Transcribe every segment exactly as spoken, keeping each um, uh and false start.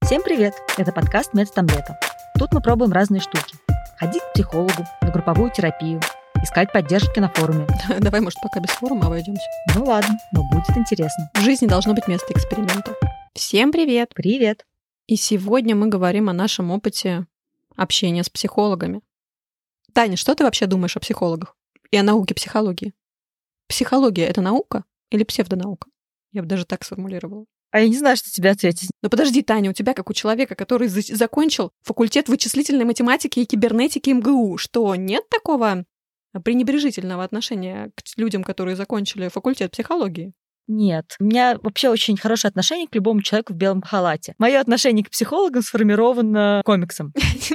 Всем привет! Это подкаст «Медстамлета». Тут мы пробуем разные штуки. Ходить к психологу, на групповую терапию, искать поддержки на форуме. Давай, может, пока без форума обойдемся. Ну ладно, но будет интересно. В жизни должно быть место эксперимента. Всем привет! Привет! И сегодня мы говорим о нашем опыте общения с психологами. Таня, что ты вообще думаешь о психологах и о науке психологии? Психология — это наука или псевдонаука? Я бы даже так сформулировала. А я не знаю, что тебе ответить. Но подожди, Таня, у тебя, как у человека, который за- закончил факультет вычислительной математики и кибернетики эм гэ у, что нет такого пренебрежительного отношения к людям, которые закончили факультет психологии? Нет. У меня вообще очень хорошее отношение к любому человеку в белом халате. Мое отношение к психологам сформировано комиксом.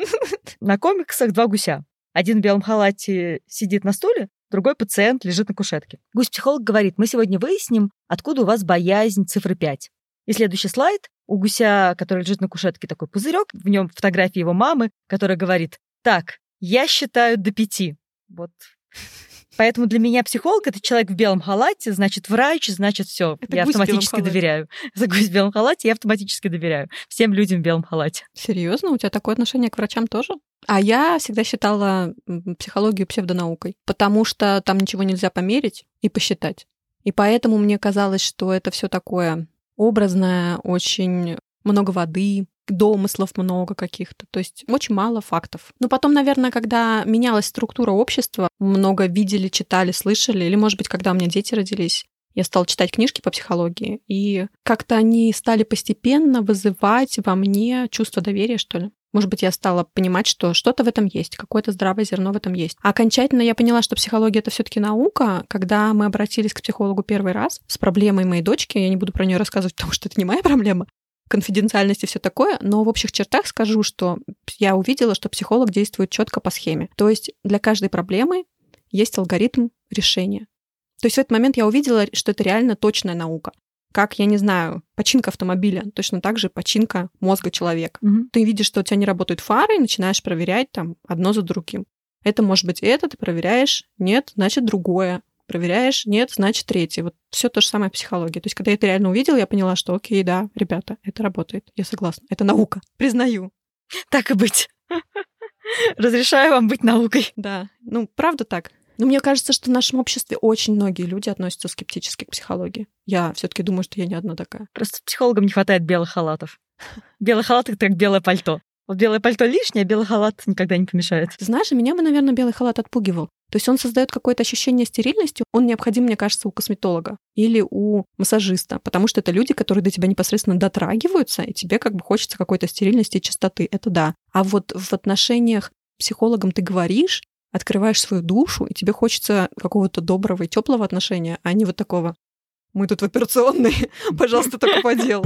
На комиксах два гуся. Один в белом халате сидит на стуле, другой пациент лежит на кушетке. Гусь-психолог говорит: мы сегодня выясним, откуда у вас боязнь цифры пять. И следующий слайд. У гуся, который лежит на кушетке, такой пузырек, в нем фотография его мамы, которая говорит: так, я считаю до пяти. Вот. Поэтому для меня психолог — это человек в белом халате, значит, врач, значит, все. Я автоматически доверяю. За гусь в белом халате я автоматически доверяю всем людям в белом халате. Серьезно? У тебя такое отношение к врачам тоже? А я всегда считала психологию псевдонаукой, потому что там ничего нельзя померить и посчитать. И поэтому мне казалось, что это все такое образное, очень много воды, домыслов много каких-то, то есть очень мало фактов. Но потом, наверное, когда менялась структура общества, много видели, читали, слышали, или, может быть, когда у меня дети родились, я стала читать книжки по психологии, и как-то они стали постепенно вызывать во мне чувство доверия, что ли. Может быть, я стала понимать, что что-то в этом есть, какое-то здравое зерно в этом есть. А окончательно я поняла, что психология — это все-таки наука, когда мы обратились к психологу первый раз с проблемой моей дочки. Я не буду про нее рассказывать, потому что это не моя проблема, конфиденциальность и все такое, но в общих чертах скажу, что я увидела, что психолог действует четко по схеме. То есть для каждой проблемы есть алгоритм решения. То есть в этот момент я увидела, что это реально точная наука. Как, я не знаю, починка автомобиля, точно так же починка мозга человека. Угу. Ты видишь, что у тебя не работают фары, и начинаешь проверять там одно за другим. Это может быть это, ты проверяешь, нет, значит другое. Проверяешь, нет, значит третье. Вот все то же самое в психологии. То есть когда я это реально увидела, я поняла, что окей, да, ребята, это работает. Я согласна. Это наука. Признаю. Так и быть. Разрешаю вам быть наукой. Да, ну правда так. Но мне кажется, что в нашем обществе очень многие люди относятся скептически к психологии. Я все-таки думаю, что я не одна такая. Просто психологам не хватает белых халатов. Белый халат — это как белое пальто. Вот белое пальто лишнее, а белый халат никогда не помешает. Ты знаешь, меня бы, наверное, белый халат отпугивал. То есть он создает какое-то ощущение стерильности. Он необходим, мне кажется, у косметолога или у массажиста, потому что это люди, которые до тебя непосредственно дотрагиваются, и тебе как бы хочется какой-то стерильности и чистоты. Это да. А вот в отношениях с психологом ты говоришь, открываешь свою душу, и тебе хочется какого-то доброго и теплого отношения, а не вот такого: мы тут в операционной, пожалуйста, только по делу.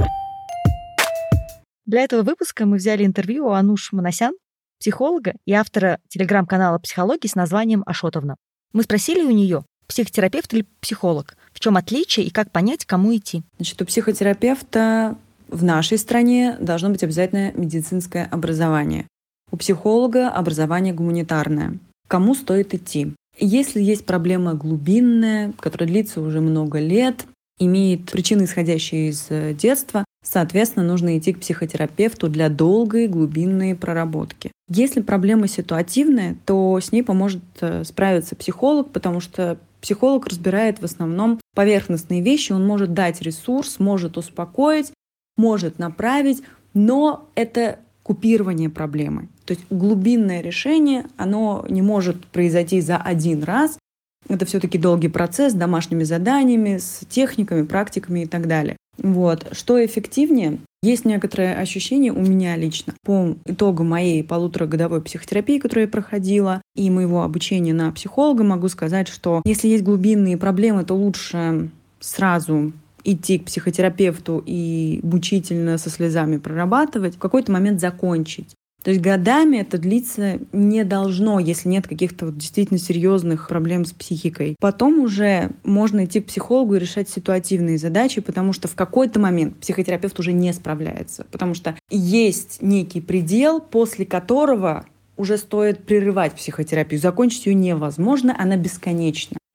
Для этого выпуска мы взяли интервью у Ануш Манасян, психолога и автора телеграм-канала психологии с названием Ашотовна. Мы спросили у нее, психотерапевт или психолог, в чем отличие и как понять, кому идти. Значит, у психотерапевта в нашей стране должно быть обязательно медицинское образование. У психолога образование гуманитарное. Кому стоит идти? Если есть проблема глубинная, которая длится уже много лет, имеет причины, исходящие из детства, соответственно, нужно идти к психотерапевту для долгой глубинной проработки. Если проблема ситуативная, то с ней поможет справиться психолог, потому что психолог разбирает в основном поверхностные вещи, он может дать ресурс, может успокоить, может направить, но это купирование проблемы. То есть глубинное решение, оно не может произойти за один раз. Это все-таки долгий процесс с домашними заданиями, с техниками, практиками и так далее. Вот. Что эффективнее? Есть некоторое ощущение у меня лично по итогу моей полуторагодовой психотерапии, которую я проходила, и моего обучения на психолога, могу сказать, что если есть глубинные проблемы, то лучше сразу идти к психотерапевту и мучительно со слезами прорабатывать, в какой-то момент закончить. То есть годами это длиться не должно, если нет каких-то вот действительно серьезных проблем с психикой. Потом уже можно идти к психологу и решать ситуативные задачи, потому что в какой-то момент психотерапевт уже не справляется. Потому что есть некий предел, после которого уже стоит прерывать психотерапию. Закончить ее невозможно, она бесконечна.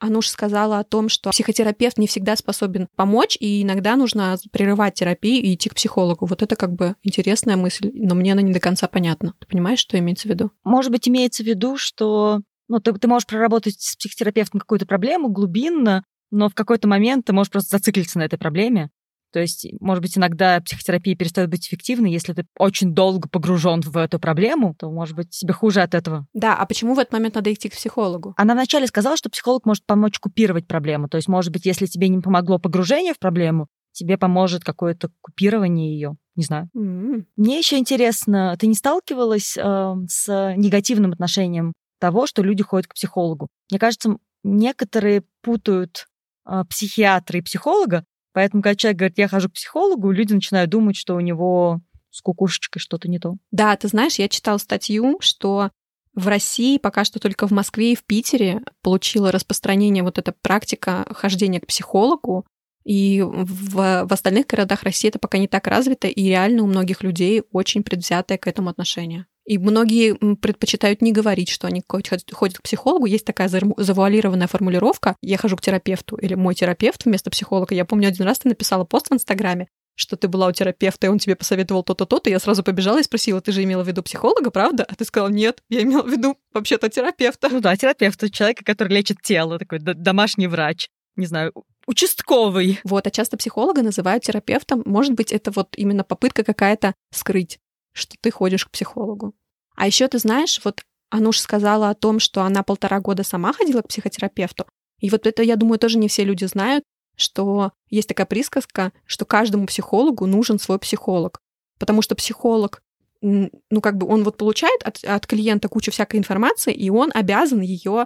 Ануш сказала о том, что психотерапевт не всегда способен помочь, и иногда нужно прерывать терапию и идти к психологу. Вот это как бы интересная мысль, но мне она не до конца понятна. Ты понимаешь, что имеется в виду? Может быть, имеется в виду, что ну, ты, ты можешь проработать с психотерапевтом какую-то проблему глубинно, но в какой-то момент ты можешь просто зациклиться на этой проблеме. То есть, может быть, иногда психотерапия перестает быть эффективной, если ты очень долго погружен в эту проблему, то, может быть, тебе хуже от этого. Да, а почему в этот момент надо идти к психологу? Она вначале сказала, что психолог может помочь купировать проблему. То есть, может быть, если тебе не помогло погружение в проблему, тебе поможет какое-то купирование ее. Не знаю. Mm-hmm. Мне еще интересно, ты не сталкивалась э, с негативным отношением того, что люди ходят к психологу? Мне кажется, некоторые путают э, психиатра и психолога. Поэтому, когда человек говорит, я хожу к психологу, люди начинают думать, что у него с кукушечкой что-то не то. Да, ты знаешь, я читала статью, что в России пока что только в Москве и в Питере получила распространение вот эта практика хождения к психологу, и в, в остальных городах России это пока не так развито, и реально у многих людей очень предвзятое к этому отношение. И многие предпочитают не говорить, что они ходят к психологу. Есть такая завуалированная формулировка «я хожу к терапевту» или «мой терапевт» вместо психолога. Я помню, один раз ты написала пост в Инстаграме, что ты была у терапевта, и он тебе посоветовал то-то, то-то. Я сразу побежала и спросила, ты же имела в виду психолога, правда? А ты сказала, нет, я имела в виду вообще-то терапевта. Ну да, терапевт, человека, который лечит тело, такой домашний врач, не знаю, участковый. Вот, а часто психолога называют терапевтом. Может быть, это вот именно попытка какая-то скрыть, что ты ходишь к психологу. А еще ты знаешь, вот Ануш сказала о том, что она полтора года сама ходила к психотерапевту. И вот это, я думаю, тоже не все люди знают, что есть такая присказка, что каждому психологу нужен свой психолог. Потому что психолог, ну, как бы он вот получает от, от клиента кучу всякой информации, и он обязан ее,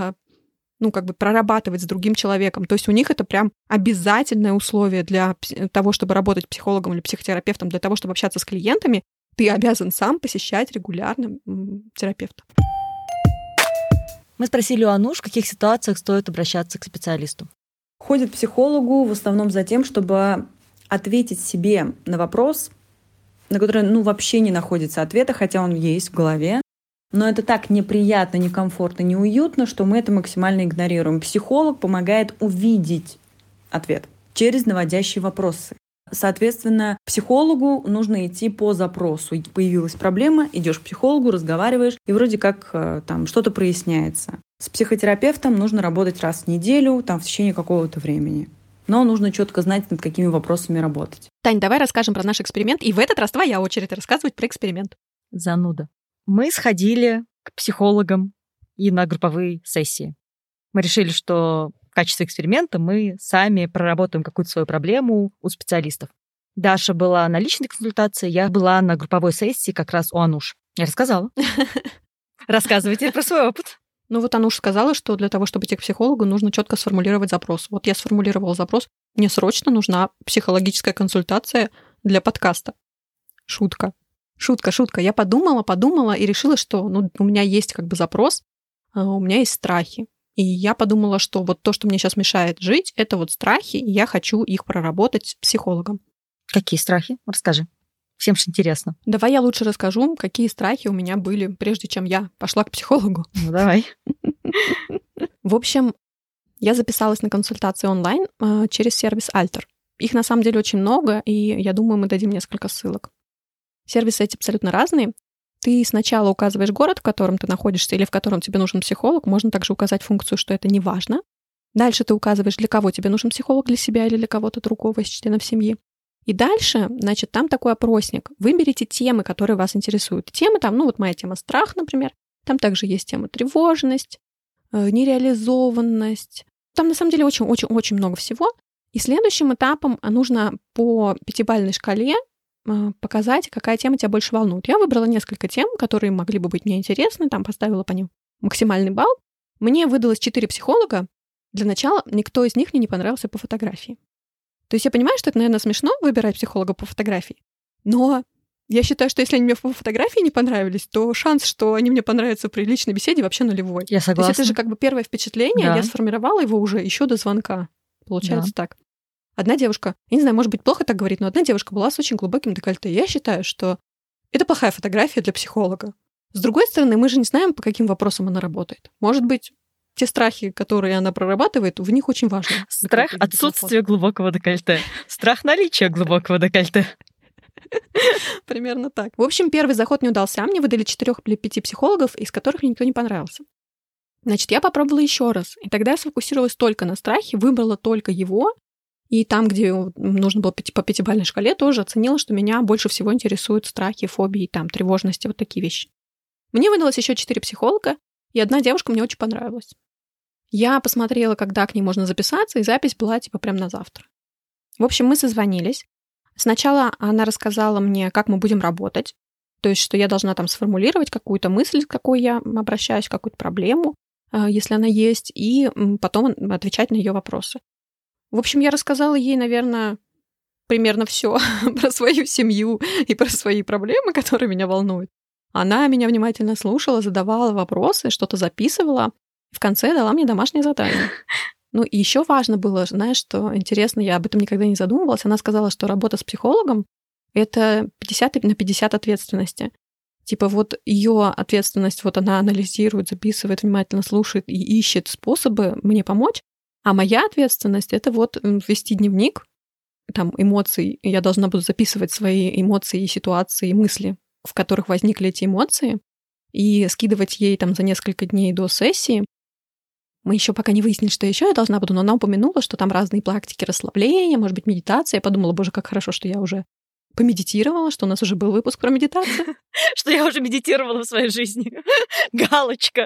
ну, как бы прорабатывать с другим человеком. То есть у них это прям обязательное условие для того, чтобы работать психологом или психотерапевтом, для того, чтобы общаться с клиентами, ты обязан сам посещать регулярно терапевта. Мы спросили у Ануш, в каких ситуациях стоит обращаться к специалисту. Ходят к психологу в основном за тем, чтобы ответить себе на вопрос, на который ну, вообще не находится ответа, хотя он есть в голове. Но это так неприятно, некомфортно, неуютно, что мы это максимально игнорируем. Психолог помогает увидеть ответ через наводящие вопросы. Соответственно, психологу нужно идти по запросу. Появилась проблема, идешь к психологу, разговариваешь, и вроде как там что-то проясняется. С психотерапевтом нужно работать раз в неделю, там, в течение какого-то времени. Но нужно четко знать, над какими вопросами работать. Тань, давай расскажем про наш эксперимент. И в этот раз твоя очередь рассказывать про эксперимент. Зануда. Мы сходили к психологам и на групповые сессии. Мы решили, что в качестве эксперимента мы сами проработаем какую-то свою проблему у специалистов. Даша была на личной консультации, я была на групповой сессии как раз у Ануш. Я рассказала. Рассказывайте про свой опыт. Ну вот Ануш сказала, что для того, чтобы идти к психологу, нужно четко сформулировать запрос. Вот я сформулировала запрос. Мне срочно нужна психологическая консультация для подкаста. Шутка. Шутка, шутка. Я подумала, подумала и решила, что ну, у меня есть как бы запрос, у меня есть страхи. И я подумала, что вот то, что мне сейчас мешает жить, это вот страхи, и я хочу их проработать с психологом. Какие страхи? Расскажи. Всем же интересно. Давай я лучше расскажу, какие страхи у меня были, прежде чем я пошла к психологу. Ну, давай. В общем, я записалась на консультации онлайн через сервис Альтер. Их на самом деле очень много, и я думаю, мы дадим несколько ссылок. Сервисы эти абсолютно разные. Ты сначала указываешь город, в котором ты находишься или в котором тебе нужен психолог. Можно также указать функцию, что это не важно. Дальше ты указываешь, для кого тебе нужен психолог, для себя или для кого-то другого из членов семьи. И дальше, значит, там такой опросник. Выберите темы, которые вас интересуют. Темы там, ну вот моя тема страх, например. Там также есть тема тревожность, нереализованность. Там на самом деле очень-очень-очень много всего. И следующим этапом нужно по пятибалльной шкале показать, какая тема тебя больше волнует. Я выбрала несколько тем, которые могли бы быть мне интересны, там поставила по ним максимальный балл. Мне выдалось четыре психолога. Для начала никто из них мне не понравился по фотографии. То есть я понимаю, что это, наверное, смешно выбирать психолога по фотографии, но я считаю, что если они мне по фотографии не понравились, то шанс, что они мне понравятся при личной беседе, вообще нулевой. Я согласна. То есть это же как бы первое впечатление, да. Я сформировала его уже еще до звонка. Получается да. так. Одна девушка, я не знаю, может быть, плохо так говорить, но одна девушка была с очень глубоким декольте. Я считаю, что это плохая фотография для психолога. С другой стороны, мы же не знаем, по каким вопросам она работает. Может быть, те страхи, которые она прорабатывает, в них очень важно. Страх отсутствия глубокого декольте. Страх наличия глубокого декольте. Примерно так. В общем, первый заход не удался. Мне выдали четырех или пяти психологов, из которых мне никто не понравился. Значит, я попробовала еще раз. И тогда я сфокусировалась только на страхе, выбрала только его. И там, где нужно было по пятибалльной шкале, тоже оценила, что меня больше всего интересуют страхи, фобии, там, тревожности, вот такие вещи. Мне выдалось еще четыре психолога, и одна девушка мне очень понравилась. Я посмотрела, когда к ней можно записаться, и запись была типа прям на завтра. В общем, мы созвонились. Сначала она рассказала мне, как мы будем работать, то есть, что я должна там сформулировать какую-то мысль, с какой я обращаюсь, какую-то проблему, если она есть, и потом отвечать на ее вопросы. В общем, я рассказала ей, наверное, примерно все про свою семью и про свои проблемы, которые меня волнуют. Она меня внимательно слушала, задавала вопросы, что-то записывала, и в конце дала мне домашнее задание. Ну и еще важно было, знаешь, что интересно, я об этом никогда не задумывалась. Она сказала, что работа с психологом — это пятьдесят на пятьдесят ответственности. Типа вот ее ответственность, вот она анализирует, записывает, внимательно слушает и ищет способы мне помочь, а моя ответственность — это вот вести дневник, там, эмоций. Я должна буду записывать свои эмоции и ситуации, и мысли, в которых возникли эти эмоции, и скидывать ей там за несколько дней до сессии. Мы еще пока не выяснили, что еще я должна буду, но она упомянула, что там разные практики расслабления, может быть, медитация. Я подумала, боже, как хорошо, что я уже помедитировала, что у нас уже был выпуск про медитацию. Что я уже медитировала в своей жизни. Галочка.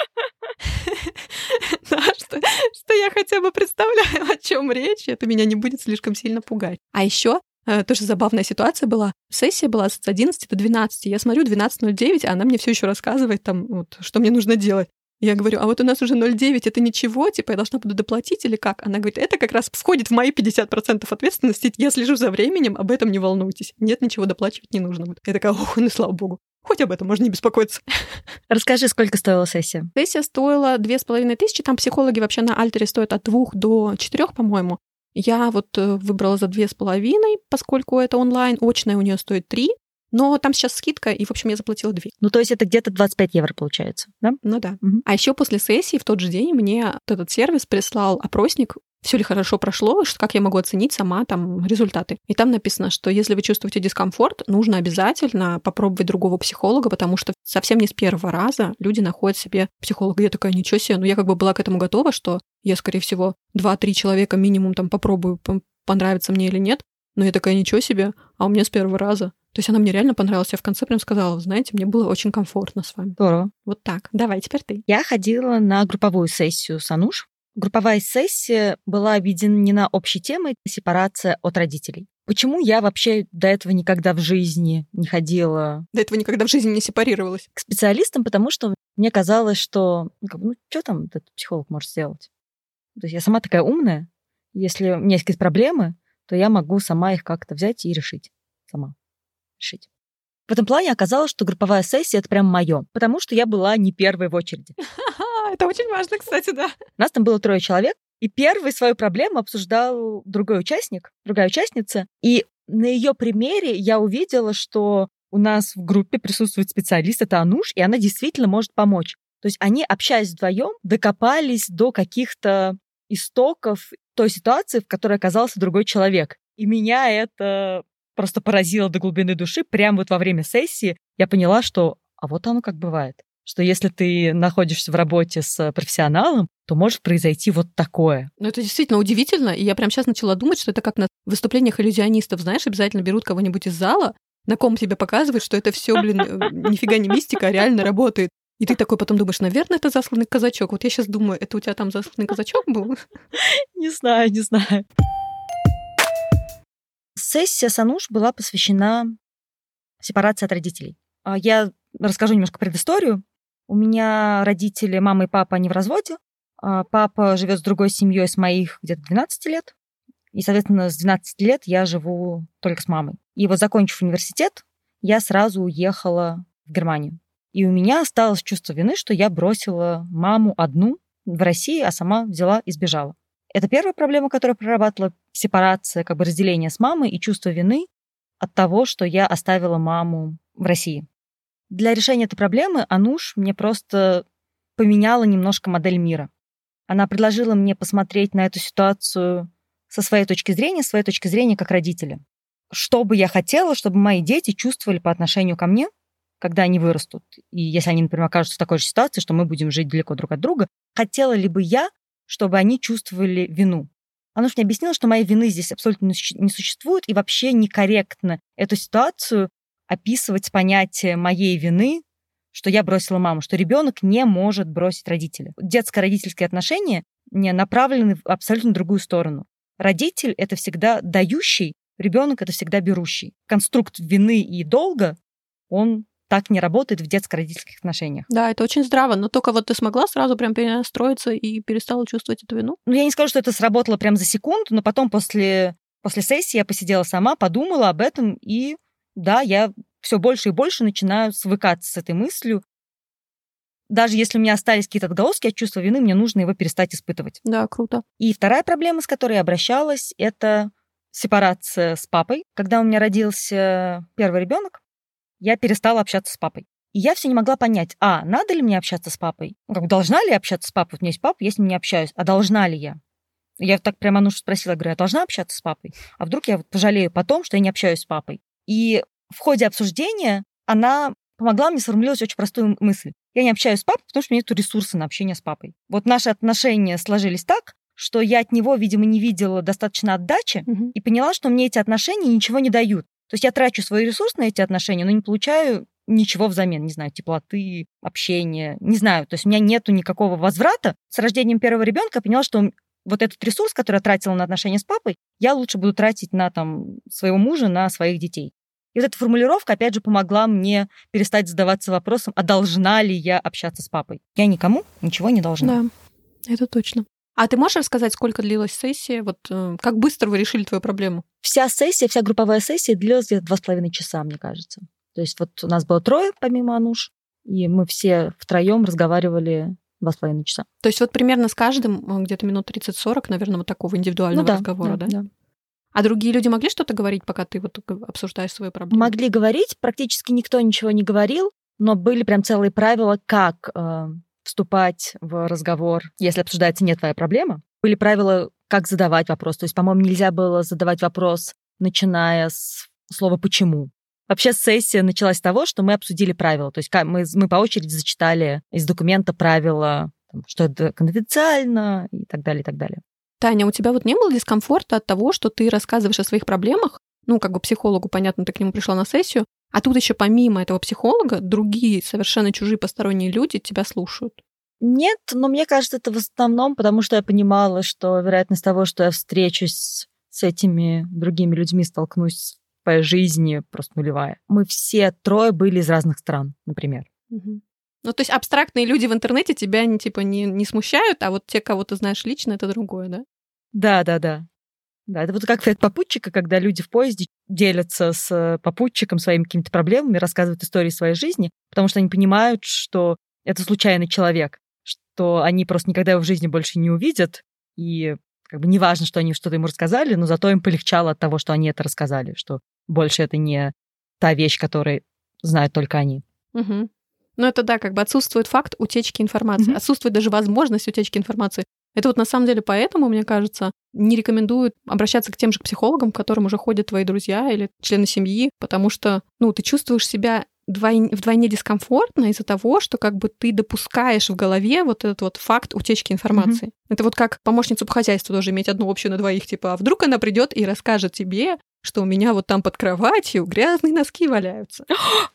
Да, что, что я хотя бы представляю, о чем речь, это меня не будет слишком сильно пугать. А еще тоже забавная ситуация была. Сессия была с одиннадцати до двенадцати. Я смотрю, двенадцать ноль девять, а она мне все еще рассказывает, там, вот, что мне нужно делать. Я говорю, а вот у нас уже ноль девять, это ничего, типа я должна буду доплатить или как? Она говорит, это как раз входит в мои пятьдесят процентов ответственности, я слежу за временем, об этом не волнуйтесь. Нет, ничего доплачивать не нужно. Я такая, ох, ну слава богу, хоть об этом можно не беспокоиться. Расскажи, сколько стоила сессия? Сессия стоила две с половиной тысячи, там психологи вообще на Альтере стоят от двух до четырех, по-моему. Я вот выбрала за две с половиной, поскольку это онлайн, очная у нее стоит три. Но там сейчас скидка, и, в общем, я заплатила две. Ну, то есть это где-то двадцать пять евро получается, да? Ну да. Угу. А еще после сессии в тот же день мне вот этот сервис прислал опросник, все ли хорошо прошло, как я могу оценить сама там результаты. И там написано, что если вы чувствуете дискомфорт, нужно обязательно попробовать другого психолога, потому что совсем не с первого раза люди находят себе психолога. Я такая, ничего себе, ну я как бы была к этому готова, что я, скорее всего, два-три человека минимум там попробую, понравится мне или нет. Но я такая, ничего себе, а у меня с первого раза. То есть она мне реально понравилась. Я в конце прям сказала, знаете, мне было очень комфортно с вами. Здорово. Вот так. Давай, теперь ты. Я ходила на групповую сессию с Ануш. Групповая сессия была объединена общей темой «Сепарация от родителей». Почему я вообще до этого никогда в жизни не ходила... До этого никогда в жизни не сепарировалась. К специалистам, потому что мне казалось, что... Ну, что там этот психолог может сделать? То есть я сама такая умная. Если у меня есть какие-то проблемы, то я могу сама их как-то взять и решить. Сама. Решить. В этом плане оказалось, что групповая сессия — это прям моё, потому что я была не первой в очереди. Это очень важно, кстати, да. У нас там было трое человек, и первый свою проблему обсуждал другой участник, другая участница, и на ее примере я увидела, что у нас в группе присутствует специалист, это Ануш, и она действительно может помочь. То есть они, общаясь вдвоем, докопались до каких-то истоков той ситуации, в которой оказался другой человек. И меня это просто поразило до глубины души. Прямо вот во время сессии я поняла, что а вот оно как бывает. Что если ты находишься в работе с профессионалом, то может произойти вот такое. Ну, это действительно удивительно. И я прямо сейчас начала думать, что это как на выступлениях иллюзионистов, знаешь, обязательно берут кого-нибудь из зала, на ком тебе показывают, что это все, блин, нифига не мистика, а реально работает. И ты такой потом думаешь, наверное, это засланный казачок. Вот я сейчас думаю, это у тебя там засланный казачок был? Не знаю, не знаю. Сессия с Ануш была посвящена сепарации от родителей. Я расскажу немножко предысторию. У меня родители, мама и папа, они в разводе. Папа живет с другой семьей с моих где-то двенадцати лет. И, соответственно, с двенадцати лет я живу только с мамой. И вот, закончив университет, я сразу уехала в Германию. И у меня осталось чувство вины, что я бросила маму одну в России, а сама взяла и сбежала. Это первая проблема, которую я прорабатывала. Сепарация, как бы разделение с мамой и чувство вины от того, что я оставила маму в России. Для решения этой проблемы Ануш мне просто поменяла немножко модель мира. Она предложила мне посмотреть на эту ситуацию со своей точки зрения, с своей точки зрения как родителя. Что бы я хотела, чтобы мои дети чувствовали по отношению ко мне, когда они вырастут. И если они, например, окажутся в такой же ситуации, что мы будем жить далеко друг от друга, хотела ли бы я, чтобы они чувствовали вину. Она мне объяснила, что моей вины здесь абсолютно не существует, и вообще некорректно эту ситуацию описывать с понятием моей вины, что я бросила маму, что ребенок не может бросить родителя. Детско-родительские отношения не направлены в абсолютно другую сторону. Родитель — это всегда дающий, ребенок — это всегда берущий. Конструкт вины и долга, он так не работает в детско-родительских отношениях. Да, это очень здраво, но только вот ты смогла сразу прям перестроиться и перестала чувствовать эту вину? Ну, я не скажу, что это сработало прям за секунду, но потом после, после сессии я посидела сама, подумала об этом, и да, я все больше и больше начинаю свыкаться с этой мыслью. Даже если у меня остались какие-то отголоски от чувства вины, мне нужно его перестать испытывать. Да, круто. И вторая проблема, с которой я обращалась, это сепарация с папой. Когда у меня родился первый ребенок, я перестала общаться с папой. И я все не могла понять, а, надо ли мне общаться с папой? Ну, как, должна ли я общаться с папой? Вот у меня есть папа, я с ним не общаюсь. А должна ли я? Я так прямо Анушу спросила, говорю, я должна общаться с папой? А вдруг я вот пожалею потом, что я не общаюсь с папой? И в ходе обсуждения она помогла мне сформулировать очень простую мысль. Я не общаюсь с папой, потому что у меня нет ресурса на общение с папой. Вот наши отношения сложились так, что я от него, видимо, не видела достаточно отдачи Угу. и поняла, что мне эти отношения ничего не дают. То есть я трачу свой ресурс на эти отношения, но не получаю ничего взамен, не знаю, теплоты, общения, не знаю. То есть у меня нету никакого возврата. С рождением первого ребенка я поняла, что вот этот ресурс, который я тратила на отношения с папой, я лучше буду тратить на там, своего мужа, на своих детей. И вот эта формулировка, опять же, помогла мне перестать задаваться вопросом, а должна ли я общаться с папой. Я никому ничего не должна. Да, это точно. А ты можешь рассказать, сколько длилась сессия? Вот э, как быстро вы решили твою проблему? Вся сессия, вся групповая сессия длилась где-то два с половиной часа, мне кажется. То есть вот у нас было трое, помимо Ануш, и мы все втроем разговаривали два с половиной часа. То есть вот примерно с каждым где-то минут тридцать-сорок, наверное, вот такого индивидуального ну, да, разговора, да, да? да? А другие люди могли что-то говорить, пока ты вот обсуждаешь свою проблему? Могли говорить, практически никто ничего не говорил, но были прям целые правила, как э, вступать в разговор, если обсуждается не твоя проблема. Были правила, как задавать вопрос. То есть, по-моему, нельзя было задавать вопрос, начиная с слова «почему». Вообще сессия началась с того, что мы обсудили правила. То есть мы, мы по очереди зачитали из документа правила, что это конфиденциально и так далее, и так далее. Таня, у тебя вот не было дискомфорта от того, что ты рассказываешь о своих проблемах? Ну, как бы психологу, понятно, ты к нему пришла на сессию, а тут еще помимо этого психолога другие совершенно чужие посторонние люди тебя слушают. Нет, но мне кажется, это в основном, потому что я понимала, что вероятность того, что я встречусь с этими другими людьми, столкнусь в своей жизни, просто нулевая. Мы все трое были из разных стран, например. Угу. Ну, то есть абстрактные люди в интернете тебя не, типа, не, не смущают, а вот те, кого ты знаешь лично, это другое, да? Да, да, да. Да, это вот как эффект попутчика, когда люди в поезде делятся с попутчиком своими какими-то проблемами, рассказывают истории своей жизни, потому что они понимают, что это случайный человек, что они просто никогда его в жизни больше не увидят, и как бы неважно, что они что-то ему рассказали, но зато им полегчало от того, что они это рассказали, что больше это не та вещь, которую знают только они. Угу. Ну, это да, как бы отсутствует факт утечки информации, mm-hmm. отсутствует даже возможность утечки информации. Это вот на самом деле поэтому, мне кажется, не рекомендуют обращаться к тем же психологам, к которым уже ходят твои друзья или члены семьи, потому что, ну, ты чувствуешь себя вдвойне, вдвойне дискомфортно из-за того, что как бы ты допускаешь в голове вот этот вот факт утечки информации. Mm-hmm. Это вот как помощницу по хозяйству тоже иметь одну общую на двоих, типа, а вдруг она придет и расскажет тебе, что у меня вот там под кроватью грязные носки валяются.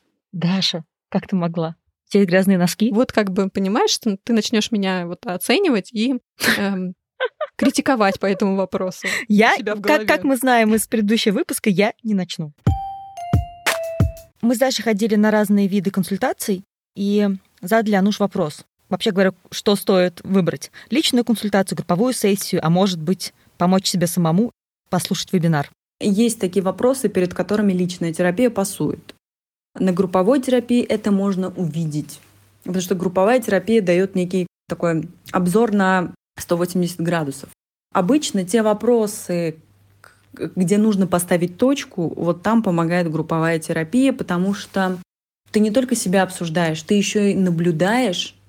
Даша, как ты могла? У тебя есть грязные носки? Вот как бы, понимаешь, что ты начнешь меня вот оценивать и эм, критиковать по этому вопросу. Я, как, как мы знаем из предыдущего выпуска, я не начну. Мы с Дашей ходили на разные виды консультаций и задали Ануш вопрос. Вообще говоря, что стоит выбрать? Личную консультацию, групповую сессию, а может быть, помочь себе самому, послушать вебинар? Есть такие вопросы, перед которыми личная терапия пасует. На групповой терапии это можно увидеть, потому что групповая терапия дает некий такой обзор на сто восемьдесят градусов. Обычно те вопросы, где нужно поставить точку, вот там помогает групповая терапия, потому что ты не только себя обсуждаешь, ты еще и наблюдаешь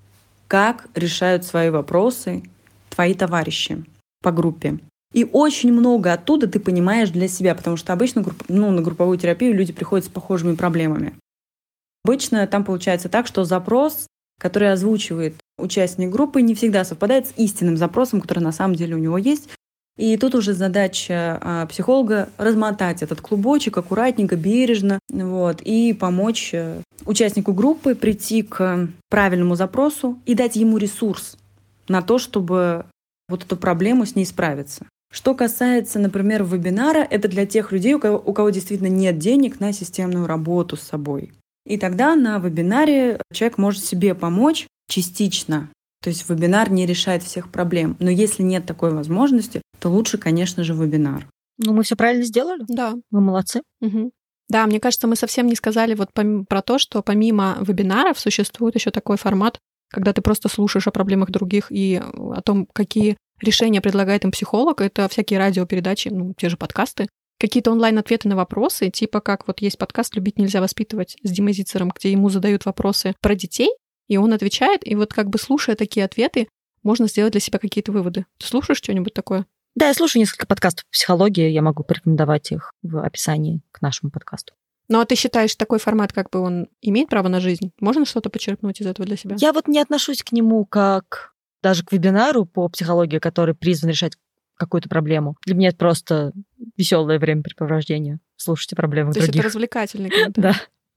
как решают свои вопросы твои товарищи по группе. И очень много оттуда ты понимаешь для себя, потому что обычно ну, на групповую терапию люди приходят с похожими проблемами. Обычно там получается так, что запрос, который озвучивает участник группы, не всегда совпадает с истинным запросом, который на самом деле у него есть. И тут уже задача психолога размотать этот клубочек аккуратненько, бережно, вот, и помочь участнику группы прийти к правильному запросу и дать ему ресурс на то, чтобы вот эту проблему с ней справиться. Что касается, например, вебинара, это для тех людей, у кого, у кого действительно нет денег на системную работу с собой. И тогда на вебинаре человек может себе помочь частично. То есть вебинар не решает всех проблем. Но если нет такой возможности, то лучше, конечно же, вебинар. Ну, мы все правильно сделали. Да. Мы молодцы. Угу. Да, мне кажется, мы совсем не сказали вот пом- про то, что помимо вебинаров существует еще такой формат, когда ты просто слушаешь о проблемах других и о том, какие решения предлагает им психолог. Это всякие радиопередачи, ну, те же подкасты. Какие-то онлайн-ответы на вопросы, типа как вот есть подкаст «Любить нельзя воспитывать» с Димой Зицером, где ему задают вопросы про детей, и он отвечает, и вот как бы слушая такие ответы, можно сделать для себя какие-то выводы. Ты слушаешь что-нибудь такое? Да, я слушаю несколько подкастов по психологии, я могу порекомендовать их в описании к нашему подкасту. Ну а ты считаешь, такой формат, как бы он имеет право на жизнь? Можно что-то почерпнуть из этого для себя? Я вот не отношусь к нему как даже к вебинару по психологии, который призван решать какую-то проблему. Для меня это просто веселое времяпрепровождение. Слушайте проблемы других. То есть это развлекательный контент. Да.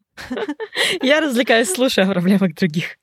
Я развлекаюсь, слушая о проблемах других.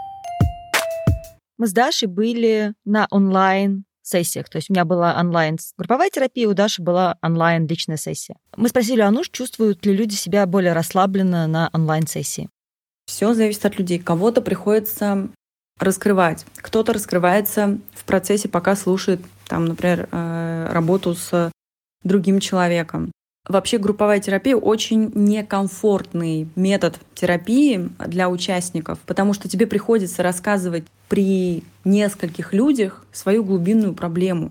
Мы с Дашей были на онлайн-сессиях. То есть у меня была онлайн-групповая терапия, у Даши была онлайн-личная сессия. Мы спросили у Ануш, чувствуют ли люди себя более расслабленно на онлайн-сессии. Все зависит от людей. Кого-то приходится раскрывать. Кто-то раскрывается в процессе, пока слушает, там, например, работу с другим человеком. Вообще групповая терапия очень некомфортный метод терапии для участников, потому что тебе приходится рассказывать при нескольких людях свою глубинную проблему.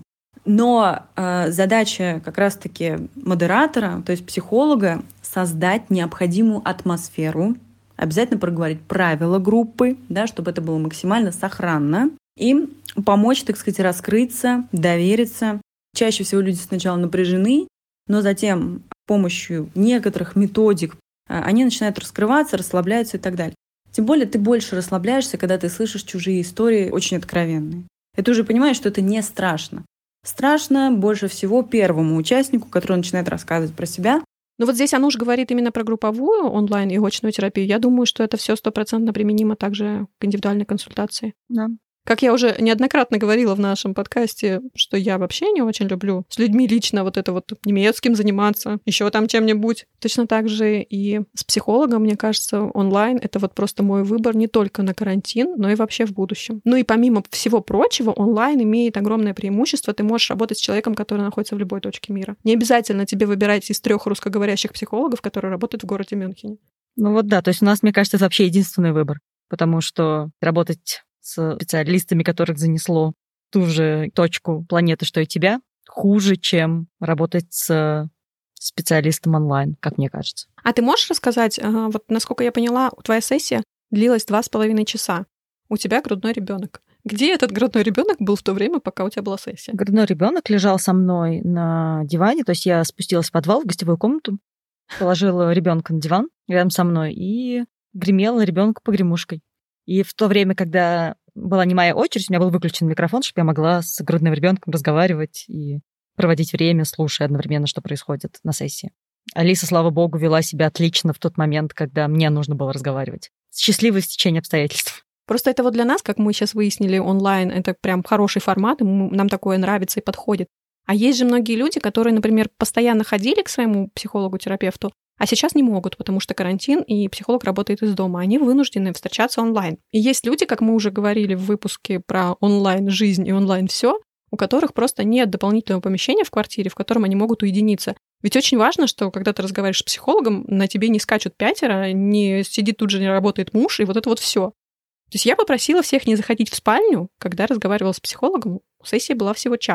Но э, задача как раз-таки модератора, то есть психолога, создать необходимую атмосферу, обязательно проговорить правила группы, да, чтобы это было максимально сохранно, и помочь, так сказать, раскрыться, довериться. Чаще всего люди сначала напряжены, но затем с помощью некоторых методик они начинают раскрываться, расслабляются и так далее. Тем более ты больше расслабляешься, когда ты слышишь чужие истории очень откровенные. И ты уже понимаешь, что это не страшно. Страшно больше всего первому участнику, который начинает рассказывать про себя. Ну вот здесь Ануш говорит именно про групповую онлайн и очную терапию. Я думаю, что это все стопроцентно применимо также к индивидуальной консультации. Да. Как я уже неоднократно говорила в нашем подкасте, что я вообще не очень люблю с людьми лично вот это вот немецким заниматься, еще там чем-нибудь. Точно так же и с психологом, мне кажется, онлайн — это вот просто мой выбор не только на карантин, но и вообще в будущем. Ну и помимо всего прочего, онлайн имеет огромное преимущество. Ты можешь работать с человеком, который находится в любой точке мира. Не обязательно тебе выбирать из трех русскоговорящих психологов, которые работают в городе Мюнхене. Ну вот да, то есть у нас, мне кажется, это вообще единственный выбор, потому что работать с специалистами, которых занесло в ту же точку планеты, что и тебя, хуже, чем работать с специалистом онлайн, как мне кажется. А ты можешь рассказать, вот насколько я поняла, твоя сессия длилась два с половиной часа. У тебя грудной ребенок. Где этот грудной ребенок был в то время, пока у тебя была сессия? Грудной ребенок лежал со мной на диване, то есть я спустилась в подвал, в гостевую комнату, положила ребенка на диван рядом со мной и гремела ребенку погремушкой. И в то время, когда была не моя очередь, у меня был выключен микрофон, чтобы я могла с грудным ребенком разговаривать и проводить время, слушая одновременно, что происходит на сессии. Алиса, слава богу, вела себя отлично в тот момент, когда мне нужно было разговаривать. Счастливое стечение обстоятельств. Просто это вот для нас, как мы сейчас выяснили, онлайн, это прям хороший формат, и нам такое нравится и подходит. А есть же многие люди, которые, например, постоянно ходили к своему психологу-терапевту, а сейчас не могут, потому что карантин, и психолог работает из дома. Они вынуждены встречаться онлайн. И есть люди, как мы уже говорили в выпуске про онлайн-жизнь и онлайн-все, у которых просто нет дополнительного помещения в квартире, в котором они могут уединиться. Ведь очень важно, что когда ты разговариваешь с психологом, на тебе не скачут пятеро, не сидит тут же, не работает муж, и вот это вот все. То есть я попросила всех не заходить в спальню, когда разговаривала с психологом, сессия была всего час.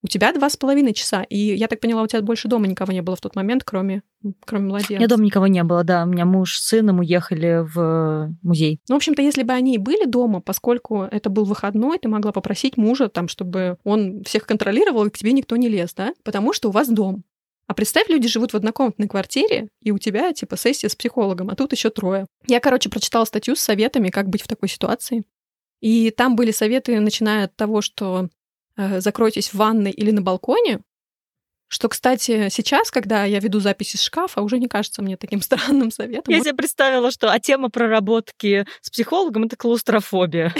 У тебя два с половиной часа, и я так поняла, у тебя больше дома никого не было в тот момент, кроме, кроме младенца. У меня дома никого не было, да. У меня муж с сыном уехали в музей. Ну, в общем-то, если бы они и были дома, поскольку это был выходной, ты могла попросить мужа, там, чтобы он всех контролировал, и к тебе никто не лез, да? Потому что у вас дом. А представь, люди живут в однокомнатной квартире, и у тебя, типа, сессия с психологом, а тут еще трое. Я, короче, прочитала статью с советами, как быть в такой ситуации. И там были советы, начиная от того, что закройтесь в ванной или на балконе, что, кстати, сейчас, когда я веду запись из шкафа, уже не кажется мне таким странным советом. Я себе представила, что а тема проработки с психологом — это клаустрофобия.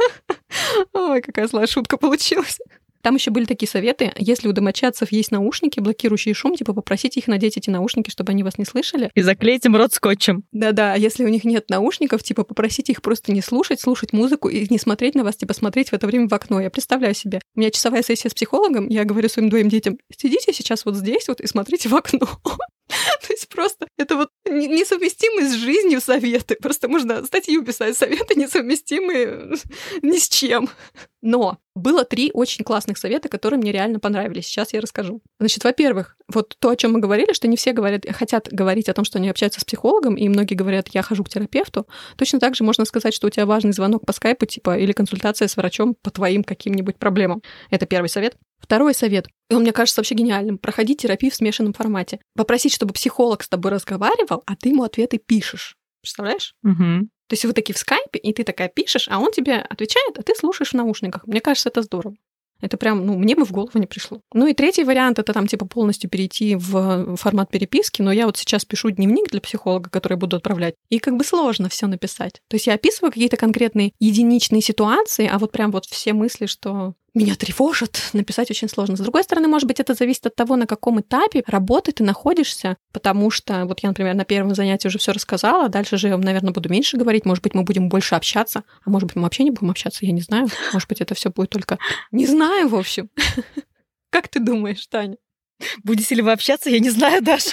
Ой, какая злая шутка получилась. Там еще были такие советы. Если у домочадцев есть наушники, блокирующие шум, типа попросите их надеть эти наушники, чтобы они вас не слышали. И заклейте им рот скотчем. Да-да, а если у них нет наушников, типа попросите их просто не слушать, слушать музыку и не смотреть на вас, типа смотреть в это время в окно. Я представляю себе. У меня часовая сессия с психологом, я говорю своим двоим детям, сидите сейчас вот здесь вот и смотрите в окно. То есть просто это вот несовместимые с жизнью советы. Просто можно статью писать, советы несовместимые ни с чем. Но было три очень классных совета, которые мне реально понравились. Сейчас я расскажу. Значит, во-первых, вот то, о чем мы говорили, что не все говорят, хотят говорить о том, что они общаются с психологом, и многие говорят, я хожу к терапевту. Точно так же можно сказать, что у тебя важный звонок по скайпу, типа, или консультация с врачом по твоим каким-нибудь проблемам. Это первый совет. Второй совет, и он мне кажется вообще гениальным, проходи терапию в смешанном формате. Попросить, чтобы психолог с тобой разговаривал, а ты ему ответы пишешь. Представляешь? Угу. То есть вы такие в скайпе, и ты такая пишешь, а он тебе отвечает, а ты слушаешь в наушниках. Мне кажется, это здорово. Это прям, ну, мне бы в голову не пришло. Ну и третий вариант — это там типа полностью перейти в формат переписки, но я вот сейчас пишу дневник для психолога, который буду отправлять, и как бы сложно все написать. То есть я описываю какие-то конкретные единичные ситуации, а вот прям вот все мысли, что меня тревожат, написать очень сложно. С другой стороны, может быть, это зависит от того, на каком этапе работы ты находишься, потому что вот я, например, на первом занятии уже все рассказала, дальше же я, наверное, буду меньше говорить, может быть, мы будем больше общаться, а может быть, мы вообще не будем общаться, я не знаю. Может быть, это все будет только... Не знаю, в общем. Как ты думаешь, Таня? Будете ли вы общаться, я не знаю, Даша.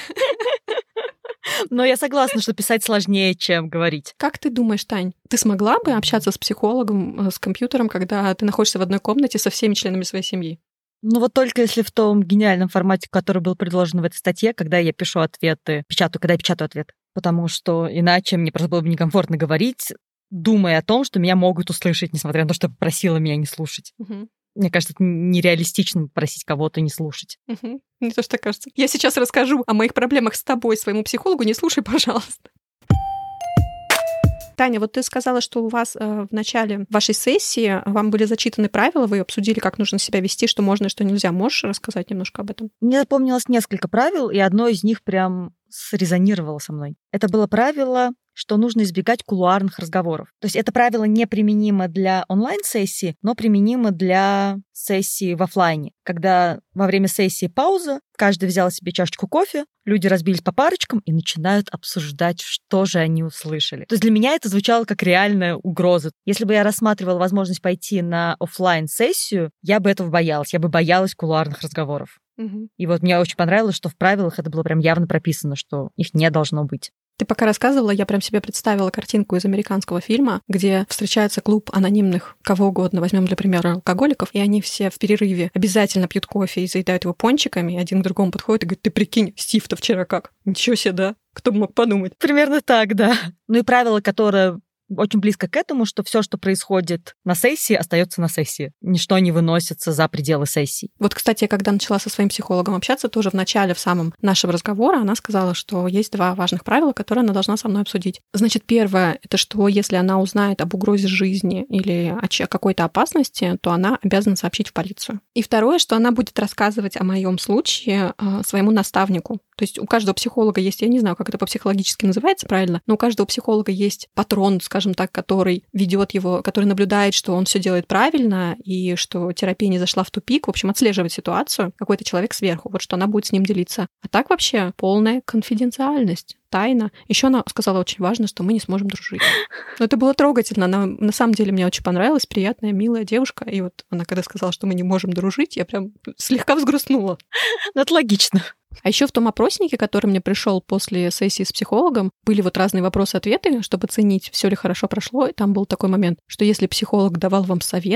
Но я согласна, что писать сложнее, чем говорить. Как ты думаешь, Тань, ты смогла бы общаться с психологом, с компьютером, когда ты находишься в одной комнате со всеми членами своей семьи? Ну вот только если в том гениальном формате, который был предложен в этой статье, когда я пишу ответы, печатаю, когда я печатаю ответ. Потому что иначе мне просто было бы некомфортно говорить, думая о том, что меня могут услышать, несмотря на то, что я попросила меня не слушать. Угу. Мне кажется, это нереалистично просить кого-то не слушать. Угу. Мне тоже так кажется. Я сейчас расскажу о моих проблемах с тобой, своему психологу. Не слушай, пожалуйста. Таня, вот ты сказала, что у вас э, в начале вашей сессии вам были зачитаны правила, вы обсудили, как нужно себя вести, что можно и что нельзя. Можешь рассказать немножко об этом? Мне запомнилось несколько правил, и одно из них прям срезонировало со мной. Это было правило, что нужно избегать кулуарных разговоров. То есть это правило неприменимо для онлайн-сессии, но применимо для сессии в офлайне. Когда во время сессии пауза, каждый взял себе чашечку кофе, люди разбились по парочкам и начинают обсуждать, что же они услышали. То есть для меня это звучало как реальная угроза. Если бы я рассматривала возможность пойти на офлайн-сессию, я бы этого боялась. Я бы боялась кулуарных разговоров. Угу. И вот мне очень понравилось, что в правилах это было прям явно прописано, что их не должно быть. Ты пока рассказывала, я прям себе представила картинку из американского фильма, где встречается клуб анонимных, кого угодно, возьмем для примера алкоголиков, и они все в перерыве обязательно пьют кофе и заедают его пончиками, и один к другому подходит и говорит: ты прикинь, Стив-то вчера как? Ничего себе, да? Кто бы мог подумать? Примерно так, да. Ну и правило, которое очень близко к этому, что все, что происходит на сессии, остается на сессии. Ничто не выносится за пределы сессии. Вот, кстати, я когда начала со своим психологом общаться, тоже в начале, в самом нашего разговора, она сказала, что есть два важных правила, которые она должна со мной обсудить. Значит, первое — это что если она узнает об угрозе жизни или о какой-то опасности, то она обязана сообщить в полицию. И второе, что она будет рассказывать о моем случае своему наставнику. То есть у каждого психолога есть, я не знаю, как это по-психологически называется правильно, но у каждого психолога есть патрон, скажем так, который ведет его, который наблюдает, что он все делает правильно и что терапия не зашла в тупик. В общем, отслеживает ситуацию какой-то человек сверху, вот что она будет с ним делиться. А так вообще полная конфиденциальность, тайна. Еще она сказала очень важно, что мы не сможем дружить. Но это было трогательно. Она на самом деле мне очень понравилась, приятная, милая девушка. И вот она когда сказала, что мы не можем дружить, я прям слегка взгрустнула. Ну, это логично. А еще в том опроснике, который мне пришел после сессии с психологом, были вот разные вопросы-ответы, чтобы оценить, все ли хорошо прошло. И там был такой момент, что если психолог давал вам советы,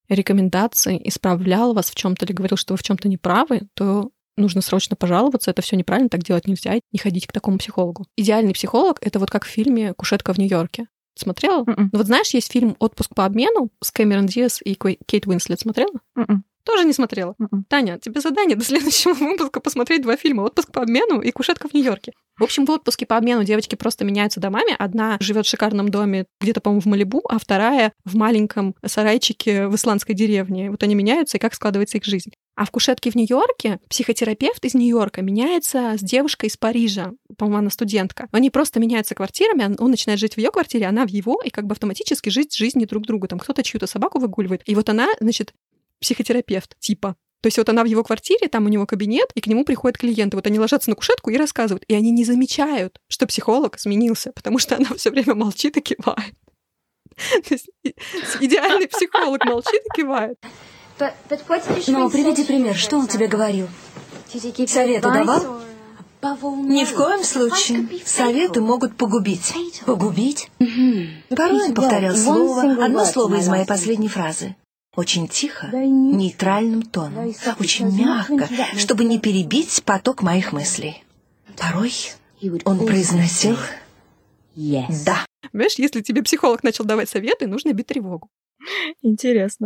рекомендаций, исправлял вас в чем-то или говорил, что вы в чем-то неправы, то нужно срочно пожаловаться, это все неправильно, так делать нельзя, не ходить к такому психологу. Идеальный психолог — это вот как в фильме «Кушетка в Нью-Йорке». Смотрела? Mm-mm. Ну вот знаешь, есть фильм «Отпуск по обмену» с Кэмерон Диас и Кейт Уинслет. Смотрела? Mm-mm. Тоже не смотрела. Mm-mm. Таня, тебе задание до следующего выпуска посмотреть два фильма «Отпуск по обмену» и «Кушетка в Нью-Йорке». В общем, в отпуске по обмену девочки просто меняются домами. Одна живет в шикарном доме где-то, по-моему, в Малибу, а вторая в маленьком сарайчике в исландской деревне. Вот они меняются, и как складывается их жизнь. А в «Кушетке в Нью-Йорке» психотерапевт из Нью-Йорка меняется с девушкой из Парижа. По-моему, она студентка. Они просто меняются квартирами, он начинает жить в ее квартире, она в его, и как бы автоматически жить жизнью друг друга. Там кто-то чью-то собаку выгуливает. И вот она, значит, психотерапевт типа. То есть вот она в его квартире, там у него кабинет, и к нему приходят клиенты. Вот они ложатся на кушетку и рассказывают. И они не замечают, что психолог сменился, потому что она все время молчит и кивает. То есть идеальный психолог молчит и кивает. Ну, приведи пример, что он тебе говорил? Советы давал? Ни в коем случае. Советы могут погубить. Погубить? Порой он повторял слово, одно слово из моей последней фразы. Очень тихо, нейтральным тоном, очень мягко, чтобы не перебить поток моих мыслей. Порой он произносил «да». Понимаешь, если тебе психолог начал давать советы, нужно бить тревогу. Интересно.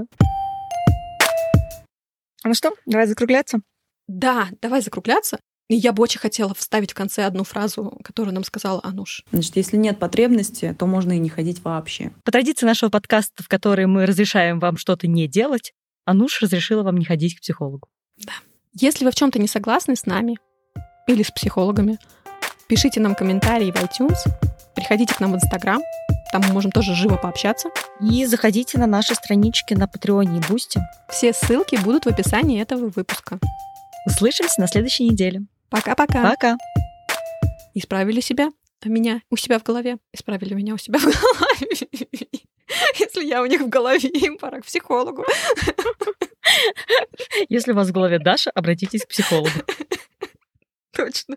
Ну что, давай закругляться? Да, давай закругляться. И я бы очень хотела вставить в конце одну фразу, которую нам сказала Ануш. Значит, если нет потребности, то можно и не ходить вообще. По традиции нашего подкаста, в который мы разрешаем вам что-то не делать, Ануш разрешила вам не ходить к психологу. Да. Если вы в чем-то не согласны с нами или с психологами, пишите нам комментарии в iTunes, приходите к нам в Instagram, там мы можем тоже живо пообщаться. И заходите на наши странички на Патреоне и Бусти. Все ссылки будут в описании этого выпуска. Услышимся на следующей неделе. Пока-пока. Пока. Исправили себя, меня у себя в голове. Исправили меня у себя в голове. Если я у них в голове, им пора к психологу. Если у вас в голове Даша, обратитесь к психологу. Точно.